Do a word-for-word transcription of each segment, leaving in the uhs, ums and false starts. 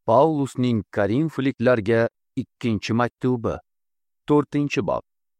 Pavlusning Korinfliklarga ikkinchi maktubi, to'rtinchi bob.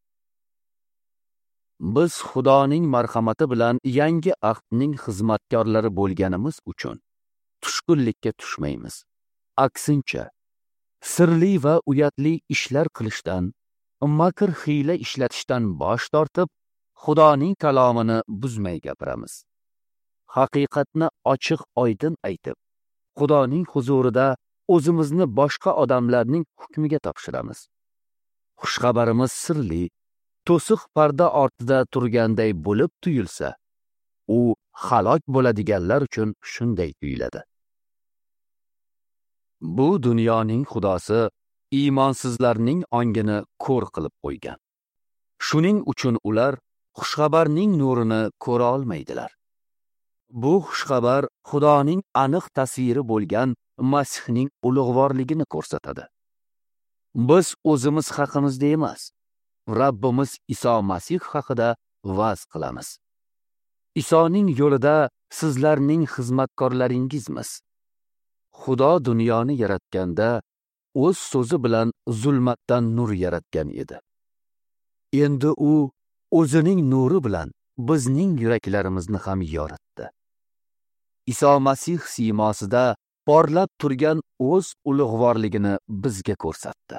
Biz Xudoning marhamati bilan yangi ahdning xizmatkorlari bo'lganimiz uchun tushkunlikka tushmaymiz. Aksincha, sirli va uyatli ishlar qilishdan, makr hiyla ishlatishdan bosh tortib, Xudoning kalomini buzmay gapiramiz. Haqiqatni ochiq-oydin aytib, Xudoning huzurida o'zimizni boshqa odamlarning hukmiga topshiramiz. Xushxabarimiz sirli, to'siq parda ortida turganday bo'lib tuyulsa, u halok bo'ladiganlar uchun shunday tuyuladi. Bu dunyoning xudosi iymonsizlarning ongini ko'r qilib qo'ygan. Shuning uchun ular xushxabarning nurini ko'ra olmaydilar. Bu xushxabar Xudoning aniq tasviri bo'lgan Masihning ulug'vorligini ko'rsatadi. Biz o'zimiz haqimizda emas, Rabbimiz Iso Masih haqida va'z qilamiz. Isoning yo'lida sizlarning xizmatkorlaringizmiz. Xudo dunyoni yaratganda o'z so'zi bilan zulmatdan nur yaratgan edi. Endi u o'zining nuri bilan bizning yuraklarimizni ham yoritdi. Iso Masih siymosida porlab turgan o'z ulug'vorligini bizga ko'rsatdi.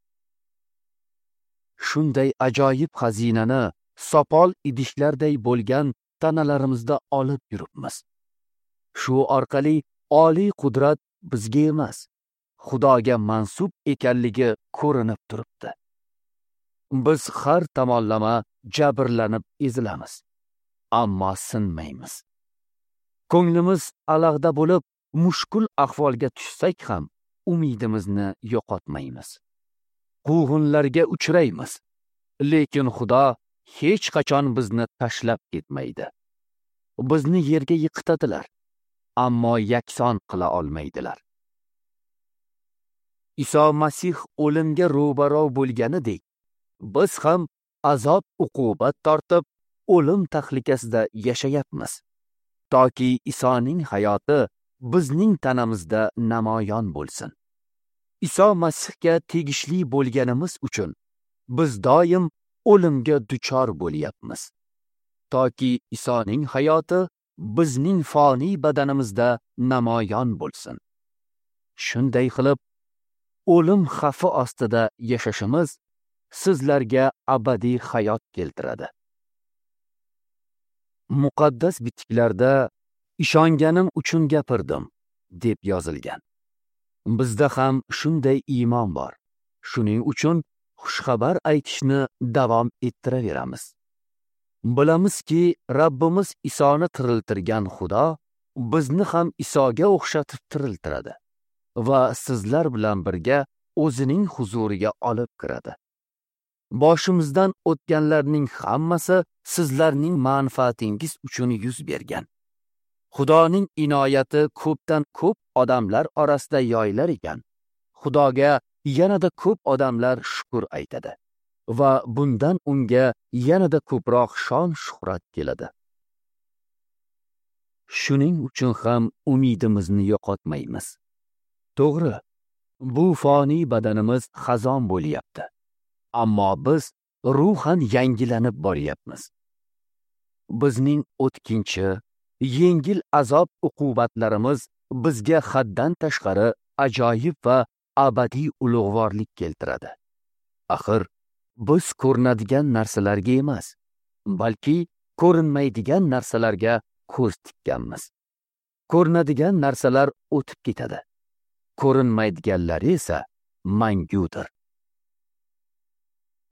Shunday ajoyib xazinani sopol idishlarday bo'lgan tanalarimizda olib yuribmiz. Shu orqali oliy qudrat bizga emas, Xudoga mansub ekanligi ko'rinib turibdi. Biz har tomonlama jabrlanib ezilamiz, ammo sinmaymiz. Ko'nglimiz alag'da bo'lib, mushkul ahvolga tushsak ham umidimizni yo'qotmaymiz. Quvg'inlarga uchraymiz, lekin Xudo hech qachon bizni tashlab ketmaydi. Bizni yerga yiqitadilar, ammo yakson qila olmaydilar. Iso Masih o'limga ro'baro bo'lganidek, biz ham azob uqubat tortib, o'lim tahlikasida yashayapmiz, toki Isoning hayoti bizning tanamizda namoyon bo'lsin. Iso Masihga tegishli bo'lganimiz uchun biz doim o'limga duchor bo'lyapmiz, toki Isoning hayoti bizning foniy badanimizda namoyon bo'lsin. Shunday qilib, o'lim xavfi ostida yashashimiz sizlarga abadiy hayot keltiradi. Muqaddas bitiklarda ishonganim uchun gapirdim deb yozilgan. Bizda ham shunday iymon bor. Shuning uchun xushxabar aytishni davom ettiraveramiz. Bilamizki, Rabbimiz Isoni tiriltirgan Xudo bizni ham Isoga o'xshatib tiriltiradi va sizlar bilan birga o'zining huzuriga olib kiradi. Boshimizdan o'tganlarning hammasi sizlarning manfaatingiz uchun yuz bergan. Xudoning inoyati ko'pdan ko'p odamlar orasida yoyilar ekan, Xudoga yanada ko'p odamlar shukr aytadi va bundan unga yanada ko'proq shon-shuhrat keladi. Shuning uchun ham umidimizni yo'qotmaymiz. To'g'ri, bu foniy badanimiz xazon bo'lyapti, ammo biz ruhan yangilanib boryapmiz. Bizning o'tkinchi, yengil azob uqubatlarimiz bizga haddan tashqari ajoyib va abadiy ulug'vorlik keltiradi. Axir biz ko'rinadigan narsalarga emas, balki ko'rinmaydigan narsalarga ko'z tikkanmiz. Ko'rinadigan narsalar o'tib ketadi, ko'rinmaydiganlari esa mangudir.